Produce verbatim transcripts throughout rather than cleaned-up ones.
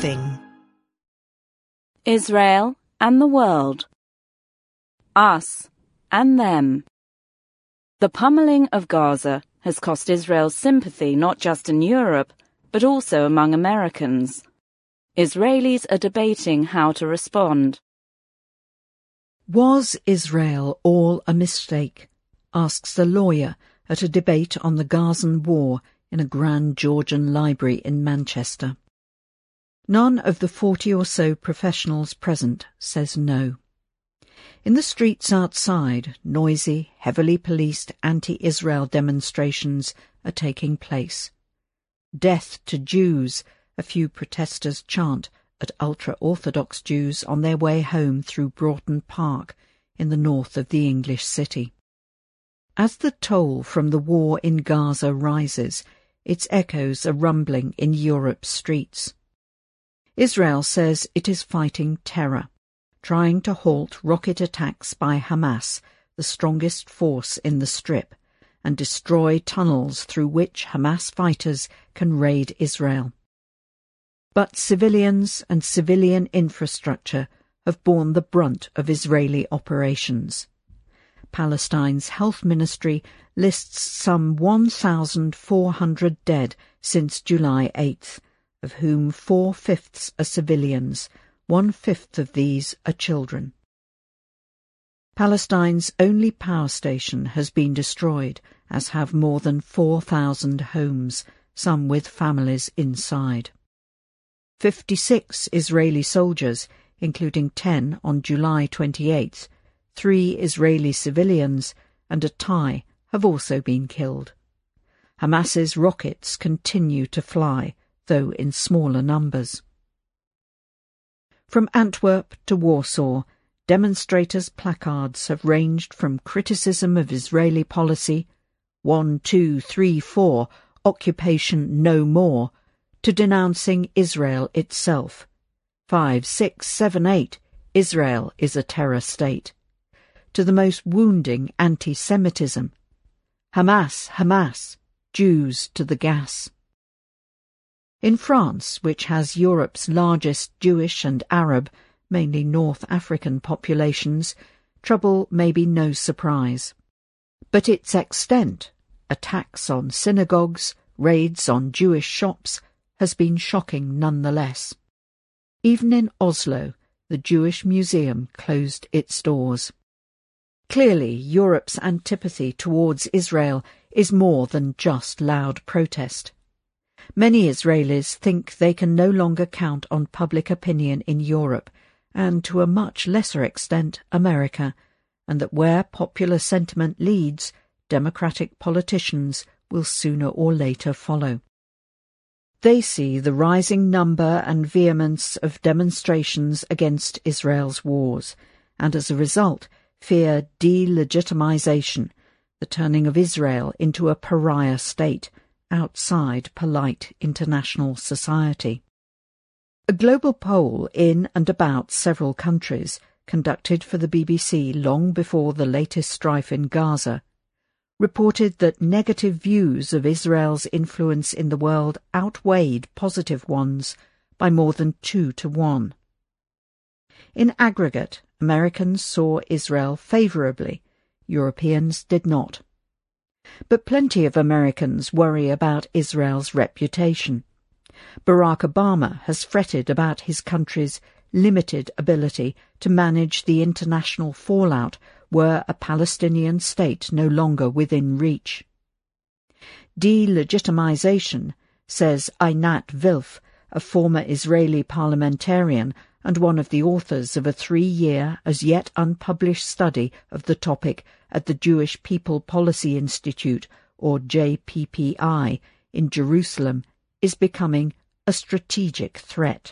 briefing. Israel and the world. Us and them. The pummeling of Gaza has cost Israel sympathy not just in Europe, but also among Americans. Israelis are debating how to respond. Was Israel all a mistake? Asks a lawyer at a debate on the Gazan war in a Grand Georgian library in Manchester. None of the forty or so professionals present says no. In the streets outside, noisy, heavily policed anti-Israel demonstrations are taking place. Death to Jews, a few protesters chant at ultra-Orthodox Jews on their way home through Broughton Park in the north of the English city. As the toll from the war in Gaza rises, its echoes are rumbling in Europe's streets. Israel says it is fighting terror, trying to halt rocket attacks by Hamas, the strongest force in the Strip, and destroy tunnels through which Hamas fighters can raid Israel. But civilians and civilian infrastructure have borne the brunt of Israeli operations. Palestine's health ministry lists some one thousand four hundred dead since July eighth, of whom four-fifths are civilians, one-fifth of these are children. Palestine's only power station has been destroyed, as have more than four thousand homes, some with families inside. Fifty-six Israeli soldiers, including ten on July twenty-eighth, three Israeli civilians and a Thai have also been killed. Hamas's rockets continue to fly, though in smaller numbers. From Antwerp to Warsaw, demonstrators' placards have ranged from criticism of Israeli policy, one, two, three, four, occupation no more, to denouncing Israel itself. Five, six, seven, eight, Israel is a terror state. To the most wounding anti-Semitism. Hamas, Hamas, Jews to the gas. In France, which has Europe's largest Jewish and Arab, mainly North African populations, trouble may be no surprise. But its extent, attacks on synagogues, raids on Jewish shops, has been shocking nonetheless. Even in Oslo, the Jewish Museum closed its doors. Clearly, Europe's antipathy towards Israel is more than just loud protest. Many Israelis think they can no longer count on public opinion in Europe, and to a much lesser extent America, and that where popular sentiment leads, democratic politicians will sooner or later follow. They see the rising number and vehemence of demonstrations against Israel's wars, and as a result fear delegitimization, the turning of Israel into a pariah state, outside polite international society. A global poll in and about several countries, conducted for the B B C long before the latest strife in Gaza, reported that negative views of Israel's influence in the world outweighed positive ones by more than two to one. In aggregate, Americans saw Israel favourably, Europeans did not. But plenty of Americans worry about Israel's reputation. Barack Obama has fretted about his country's limited ability to manage the international fallout were a Palestinian state no longer within reach. Delegitimization, says Einat Wilf, a former Israeli parliamentarian and one of the authors of a three-year, as yet unpublished study of the topic at the Jewish People Policy Institute, or J P P I, in Jerusalem, is becoming a strategic threat.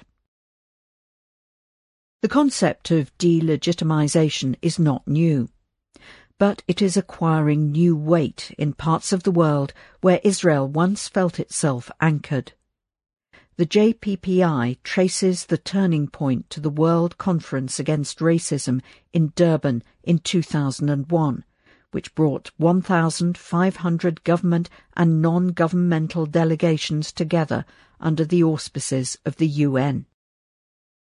The concept of delegitimization is not new, but it is acquiring new weight in parts of the world where Israel once felt itself anchored. The J P P I traces the turning point to the World Conference Against Racism in Durban in two thousand one, which brought one thousand five hundred government and non-governmental delegations together under the auspices of the U N.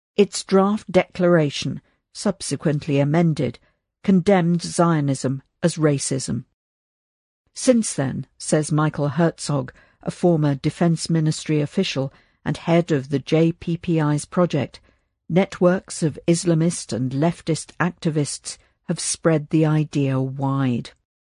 Its draft declaration, subsequently amended, condemned Zionism as racism. Since then, says Michael Herzog, a former Defense Ministry official and head of the J P P I's project, networks of Islamist and leftist activists have spread the idea wide.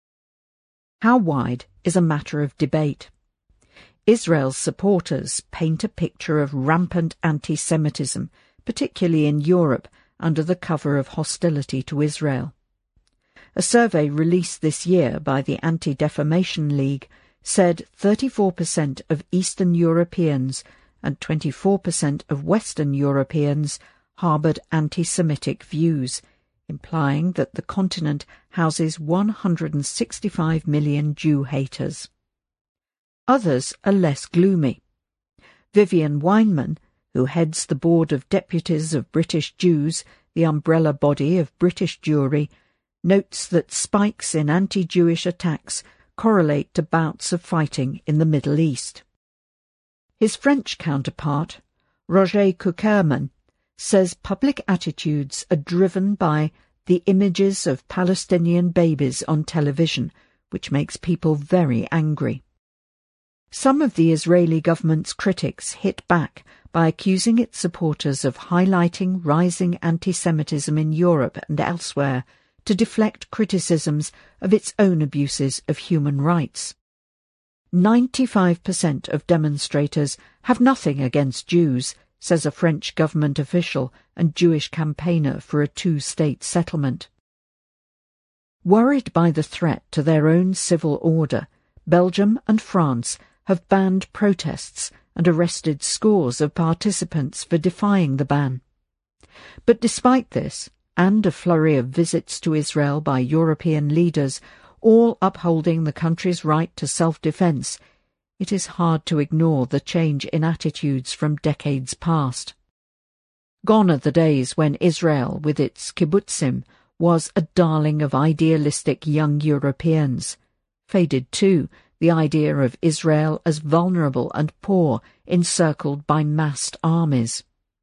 How wide is a matter of debate. Israel's supporters paint a picture of rampant anti-Semitism, particularly in Europe, under the cover of hostility to Israel. A survey released this year by the Anti-Defamation League said thirty-four percent of Eastern Europeans and twenty-four percent of Western Europeans harboured anti-Semitic views, implying that the continent houses one hundred sixty-five million Jew-haters. Others are less gloomy. Vivian Weinman, who heads the Board of Deputies of British Jews, the umbrella body of British Jewry, notes that spikes in anti-Jewish attacks correlate to bouts of fighting in the Middle East. His French counterpart, Roger Kuckerman, says public attitudes are driven by the images of Palestinian babies on television, which makes people very angry. Some of the Israeli government's critics hit back by accusing its supporters of highlighting rising anti-Semitism in Europe and elsewhere to deflect criticisms of its own abuses of human rights. ninety-five percent of demonstrators have nothing against Jews, says a French government official and Jewish campaigner for a two-state settlement. Worried by the threat to their own civil order, Belgium and France have banned protests and arrested scores of participants for defying the ban. But despite this, and a flurry of visits to Israel by European leaders, all upholding the country's right to self-defense, it is hard to ignore the change in attitudes from decades past. Gone are the days when Israel, with its kibbutzim, was a darling of idealistic young Europeans. Faded, too, the idea of Israel as vulnerable and poor, encircled by massed armies.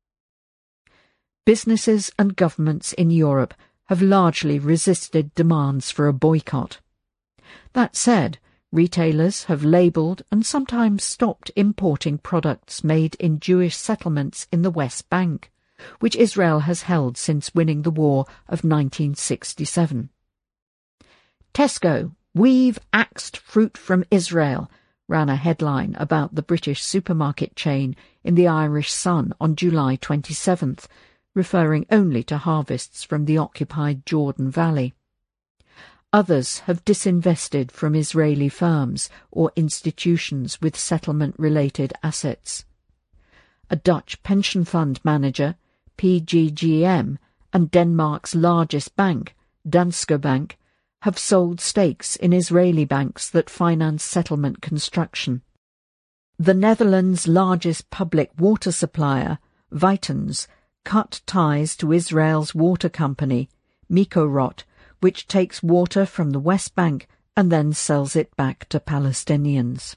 Businesses and governments in Europe have largely resisted demands for a boycott. That said, retailers have labelled and sometimes stopped importing products made in Jewish settlements in the West Bank, which Israel has held since winning the war of nineteen sixty-seven. Tesco, "We've axed fruit from Israel," ran a headline about the British supermarket chain in the Irish Sun on July twenty-seventh, referring only to harvests from the occupied Jordan Valley. Others have disinvested from Israeli firms or institutions with settlement-related assets. A Dutch pension fund manager, P G G M, and Denmark's largest bank, Danske Bank, have sold stakes in Israeli banks that finance settlement construction. The Netherlands' largest public water supplier, Vitens, cut ties to Israel's water company, Mikorot, which takes water from the West Bank and then sells it back to Palestinians.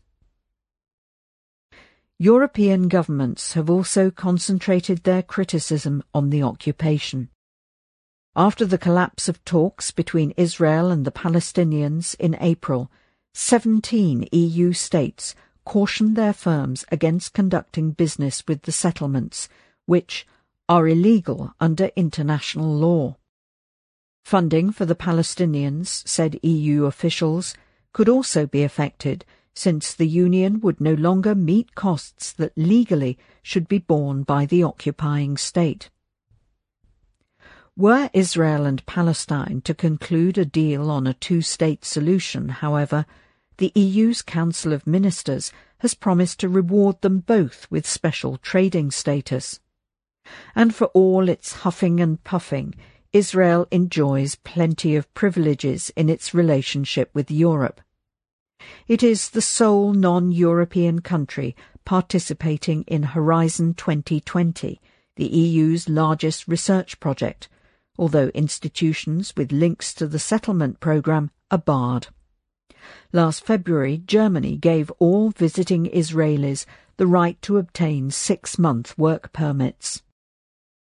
European governments have also concentrated their criticism on the occupation. After the collapse of talks between Israel and the Palestinians in April, seventeen E U states cautioned their firms against conducting business with the settlements, which are illegal under international law. Funding for the Palestinians, said E U officials, could also be affected, since the Union would no longer meet costs that legally should be borne by the occupying state. Were Israel and Palestine to conclude a deal on a two-state solution, however, the E U's Council of Ministers has promised to reward them both with special trading status. And for all its huffing and puffing, Israel enjoys plenty of privileges in its relationship with Europe. It is the sole non-European country participating in Horizon twenty twenty, the E U's largest research project, although institutions with links to the settlement programme are barred. Last February, Germany gave all visiting Israelis the right to obtain six-month work permits.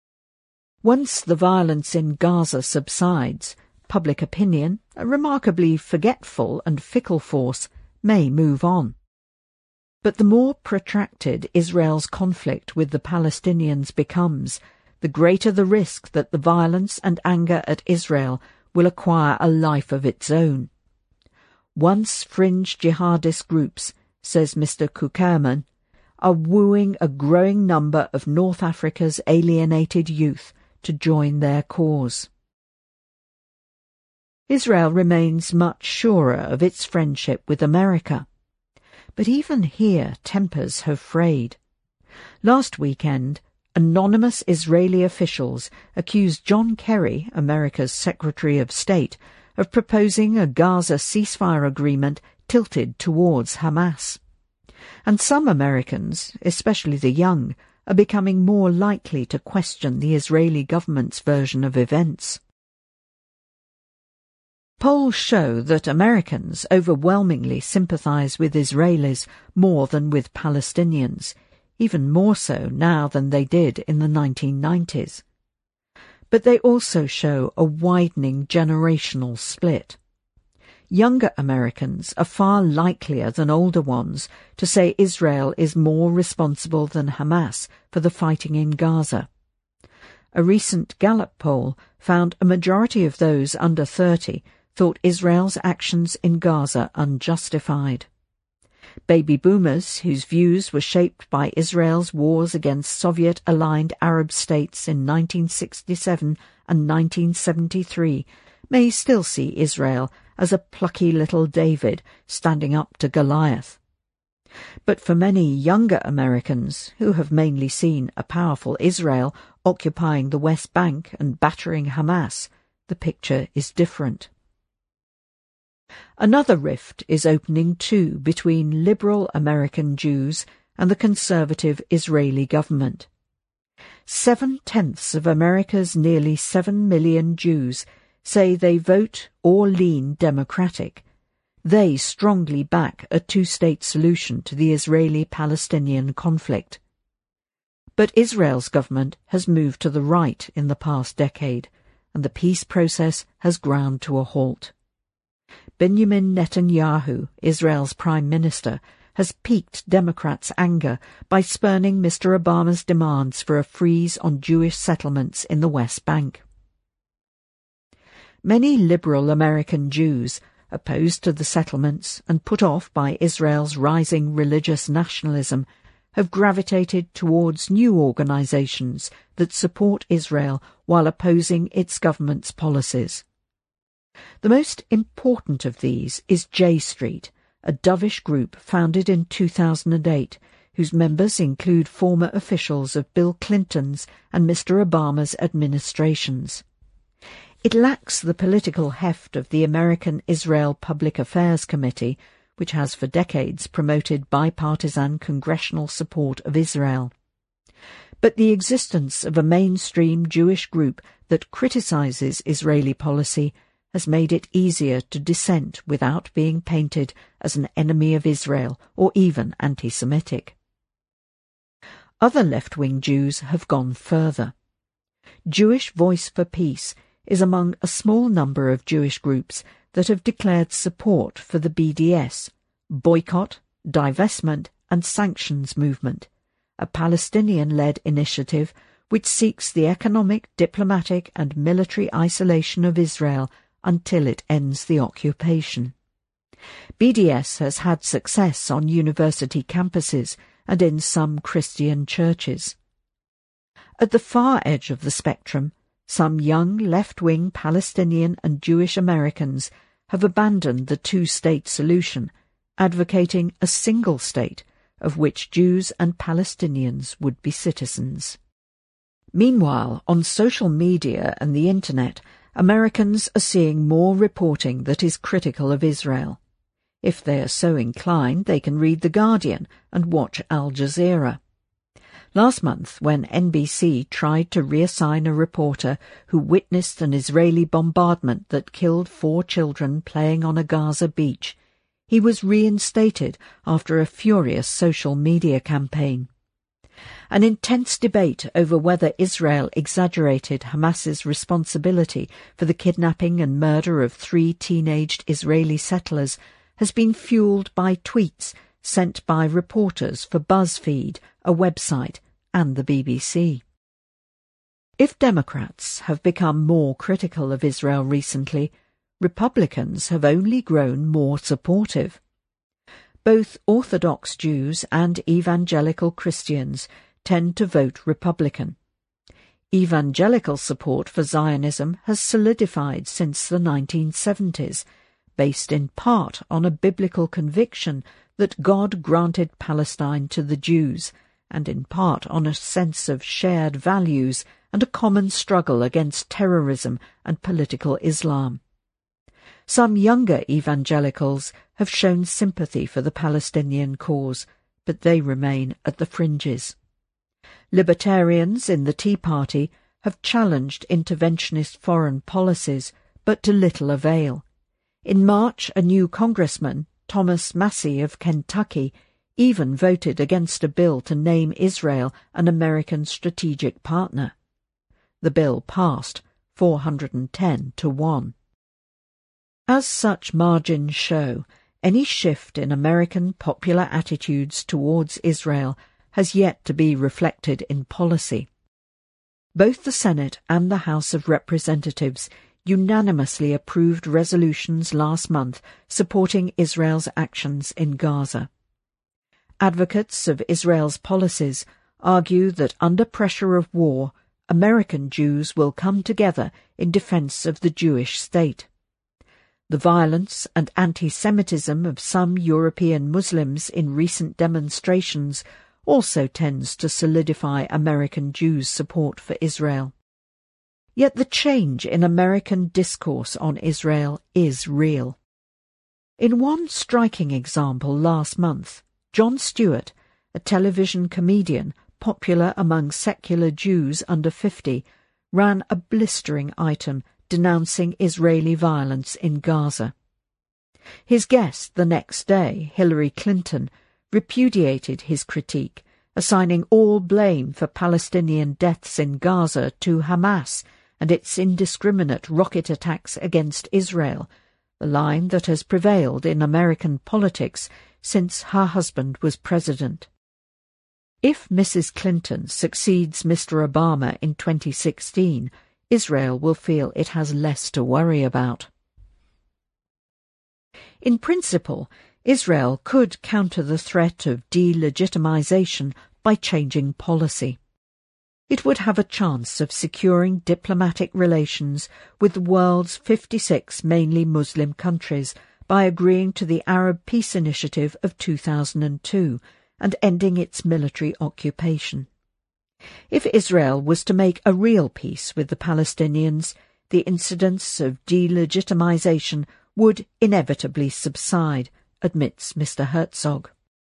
Once the violence in Gaza subsides, public opinion, a remarkably forgetful and fickle force, may move on. But the more protracted Israel's conflict with the Palestinians becomes, the greater the risk that the violence and anger at Israel will acquire a life of its own. Once fringe jihadist groups, says Mister Kukerman, are wooing a growing number of North Africa's alienated youth to join their cause. Israel remains much surer of its friendship with America. But even here tempers have frayed. Last weekend, anonymous Israeli officials accused John Kerry, America's Secretary of State, of proposing a Gaza ceasefire agreement tilted towards Hamas. And some Americans, especially the young, are becoming more likely to question the Israeli government's version of events. Polls show that Americans overwhelmingly sympathize with Israelis more than with Palestinians, even more so now than they did in the nineteen nineties. But they also show a widening generational split. Younger Americans are far likelier than older ones to say Israel is more responsible than Hamas for the fighting in Gaza. A recent Gallup poll found a majority of those under thirty thought Israel's actions in Gaza unjustified. Baby boomers, whose views were shaped by Israel's wars against Soviet-aligned Arab states in nineteen sixty-seven and nineteen seventy-three, may still see Israel as a plucky little David standing up to Goliath. But for many younger Americans, who have mainly seen a powerful Israel occupying the West Bank and battering Hamas, the picture is different. Another rift is opening too between liberal American Jews and the conservative Israeli government. Seven-tenths of America's nearly seven million Jews say they vote or lean Democratic. They strongly back a two-state solution to the Israeli-Palestinian conflict. But Israel's government has moved to the right in the past decade, and the peace process has ground to a halt. Benjamin Netanyahu, Israel's Prime Minister, has piqued Democrats' anger by spurning Mister Obama's demands for a freeze on Jewish settlements in the West Bank. Many liberal American Jews, opposed to the settlements and put off by Israel's rising religious nationalism, have gravitated towards new organizations that support Israel while opposing its government's policies. The most important of these is J Street, a dovish group founded in two thousand eight, whose members include former officials of Bill Clinton's and Mister Obama's administrations. It lacks the political heft of the American Israel Public Affairs Committee, which has for decades promoted bipartisan congressional support of Israel. But the existence of a mainstream Jewish group that criticizes Israeli policy has made it easier to dissent without being painted as an enemy of Israel or even anti-Semitic. Other left-wing Jews have gone further. Jewish Voice for Peace is among a small number of Jewish groups that have declared support for the B D S, Boycott, Divestment and Sanctions Movement, a Palestinian-led initiative which seeks the economic, diplomatic and military isolation of Israel until it ends the occupation. B D S has had success on university campuses and in some Christian churches. At the far edge of the spectrum, some young left-wing Palestinian and Jewish Americans have abandoned the two-state solution, advocating a single state of which Jews and Palestinians would be citizens. Meanwhile, on social media and the Internet, Americans are seeing more reporting that is critical of Israel. If they are so inclined, they can read The Guardian and watch Al Jazeera. Last month, when N B C tried to reassign a reporter who witnessed an Israeli bombardment that killed four children playing on a Gaza beach, he was reinstated after a furious social media campaign. An intense debate over whether Israel exaggerated Hamas's responsibility for the kidnapping and murder of three teenaged Israeli settlers has been fueled by tweets sent by reporters for BuzzFeed, a website, and the B B C. If Democrats have become more critical of Israel recently, Republicans have only grown more supportive. Both Orthodox Jews and evangelical Christians tend to vote Republican. Evangelical support for Zionism has solidified since the nineteen seventies, based in part on a biblical conviction that God granted Palestine to the Jews, and in part on a sense of shared values and a common struggle against terrorism and political Islam. Some younger evangelicals have shown sympathy for the Palestinian cause, but they remain at the fringes. Libertarians in the Tea Party have challenged interventionist foreign policies, but to little avail. In March, a new congressman, Thomas Massie of Kentucky, even voted against a bill to name Israel an American strategic partner. The bill passed, four hundred ten to one. As such margins show, any shift in American popular attitudes towards Israel has yet to be reflected in policy. Both the Senate and the House of Representatives unanimously approved resolutions last month supporting Israel's actions in Gaza. Advocates of Israel's policies argue that under pressure of war, American Jews will come together in defense of the Jewish state. The violence and anti-Semitism of some European Muslims in recent demonstrations also tends to solidify American Jews' support for Israel. Yet the change in American discourse on Israel is real. In one striking example last month, Jon Stewart, a television comedian popular among secular Jews under fifty, ran a blistering item denouncing Israeli violence in Gaza. His guest the next day, Hillary Clinton, repudiated his critique, assigning all blame for Palestinian deaths in Gaza to Hamas and its indiscriminate rocket attacks against Israel, the line that has prevailed in American politics since her husband was president. If Missus Clinton succeeds Mister Obama in twenty sixteen, Israel will feel it has less to worry about. In principle, Israel could counter the threat of delegitimization by changing policy. It would have a chance of securing diplomatic relations with the world's fifty-six mainly Muslim countries by agreeing to the Arab Peace Initiative of two thousand two and ending its military occupation. If Israel was to make a real peace with the Palestinians, the incidents of delegitimization would inevitably subside, admits Mister Herzog.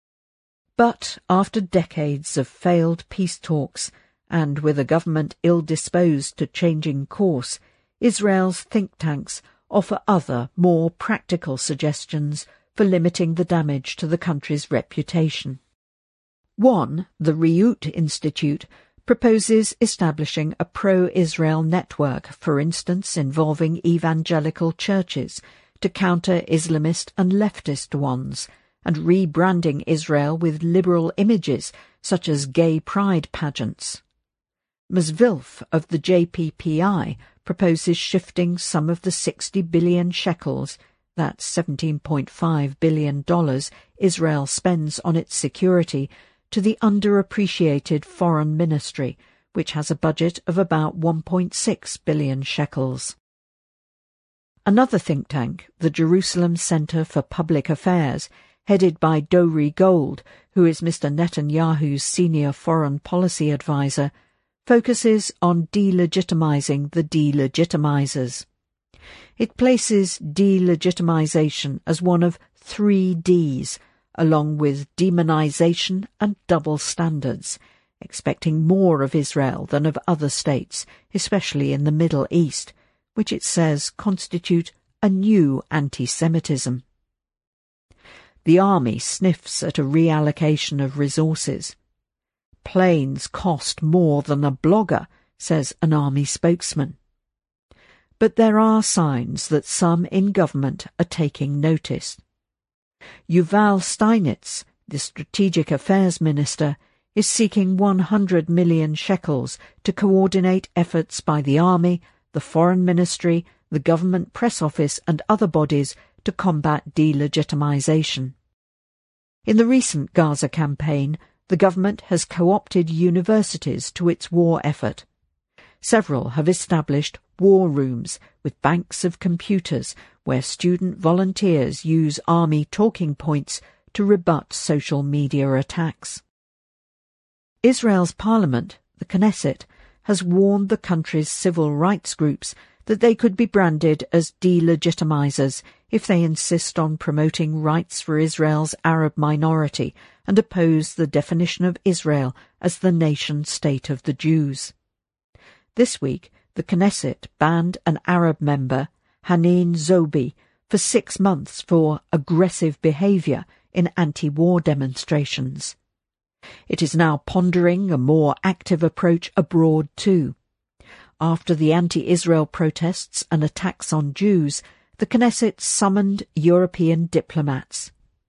But after decades of failed peace talks, and with a government ill-disposed to changing course, Israel's think tanks offer other, more practical suggestions for limiting the damage to the country's reputation. One, the Riut Institute, proposes establishing a pro-Israel network, for instance involving evangelical churches, to counter Islamist and leftist ones, and rebranding Israel with liberal images such as gay pride pageants. Mazvilf of the J P P I proposes shifting some of the sixty billion shekels, that's seventeen point five billion dollars, Israel spends on its security, to the underappreciated foreign ministry, which has a budget of about one point six billion shekels. Another think tank, the Jerusalem Center for Public Affairs, headed by Dori Gold, who is Mister Netanyahu's senior foreign policy advisor, focuses on delegitimizing the delegitimizers. It places delegitimization as one of three Ds, along with demonization and double standards, expecting more of Israel than of other states, especially in the Middle East, which it says constitute a new anti-Semitism. The army sniffs at a reallocation of resources. planes cost more than a blogger, says an army spokesman. But there are signs that some in government are taking notice. Yuval Steinitz, the Strategic Affairs Minister, is seeking one hundred million shekels to coordinate efforts by the army, the foreign ministry, the government press office and other bodies to combat delegitimization. In the recent Gaza campaign, the government has co-opted universities to its war effort. Several have established war rooms with banks of computers where student volunteers use army talking points to rebut social media attacks. Israel's parliament, the Knesset, has warned the country's civil rights groups that they could be branded as delegitimizers if they insist on promoting rights for Israel's Arab minority and oppose the definition of Israel as the nation-state of the Jews. This week, the Knesset banned an Arab member, Hanin Zobi, for six months for aggressive behaviour in anti-war demonstrations. It is now pondering a more active approach abroad too. After the anti-Israel protests and attacks on Jews, the Knesset summoned European diplomats.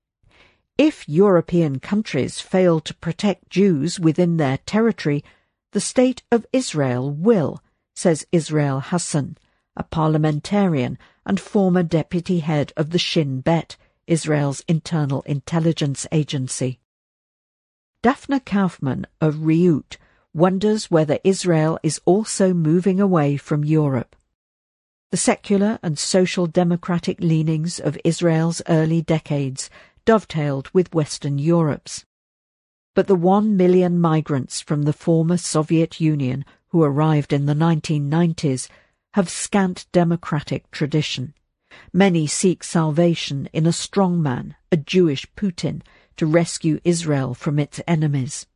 If European countries fail to protect Jews within their territory, the State of Israel will, says Israel Hassan, a parliamentarian and former deputy head of the Shin Bet, Israel's internal intelligence agency. Daphne Kaufman of Reut wonders whether Israel is also moving away from Europe. The secular and social democratic leanings of Israel's early decades dovetailed with Western Europe's. But the one million migrants from the former Soviet Union who arrived in the nineteen nineties have scant democratic tradition. Many seek salvation in a strongman, a Jewish Putin, to rescue Israel from its enemies.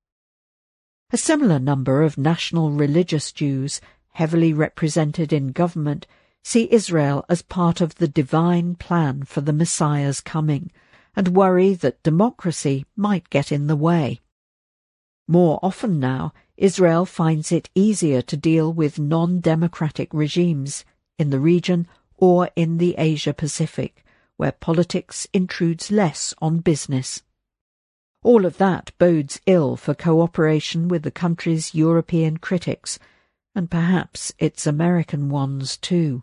A similar number of national religious Jews, heavily represented in government, see Israel as part of the divine plan for the Messiah's coming, and worry that democracy might get in the way. More often now, Israel finds it easier to deal with non-democratic regimes in the region or in the Asia-Pacific, where politics intrudes less on business. All of that bodes ill for cooperation with the country's European critics, and perhaps its American ones too.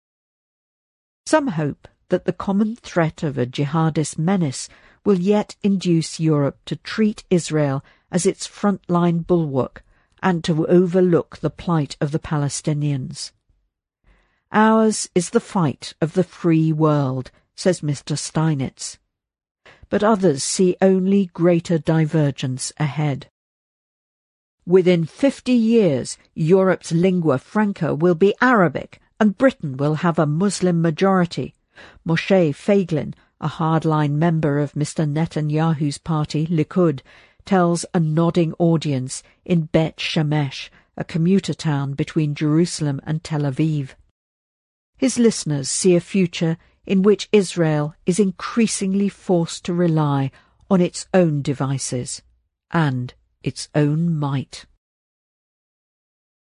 Some hope that the common threat of a jihadist menace will yet induce Europe to treat Israel as its frontline bulwark and to overlook the plight of the Palestinians. Ours is the fight of the free world, says Mister Steinitz. But others see only greater divergence ahead. Within fifty years, Europe's lingua franca will be Arabic, and Britain will have a Muslim majority. Moshe Feiglin, a hardline member of Mister Netanyahu's party, Likud, tells a nodding audience in Bet Shemesh, a commuter town between Jerusalem and Tel Aviv. His listeners see a future in which Israel is increasingly forced to rely on its own devices and its own might.